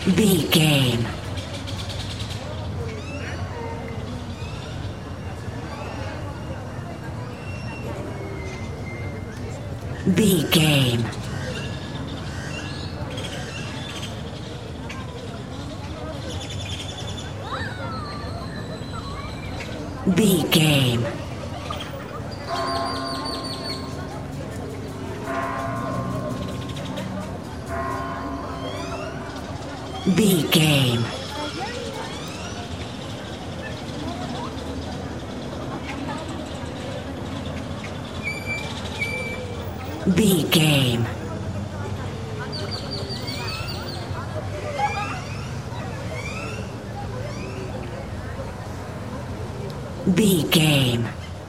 B game. B game. B game. B game. B game. B game.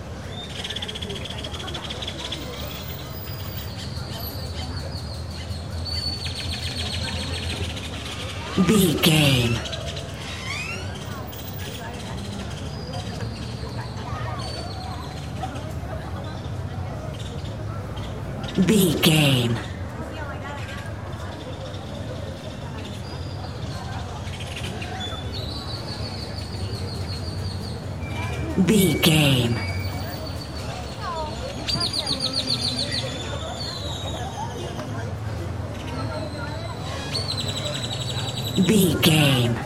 B game. B game. B game. B game.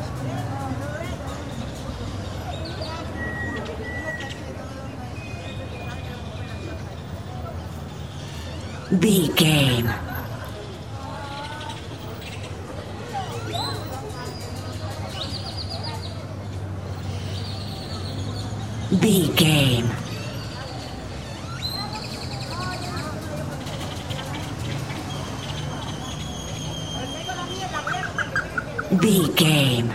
B game. B game. B game.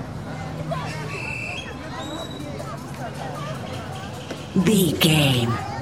B game.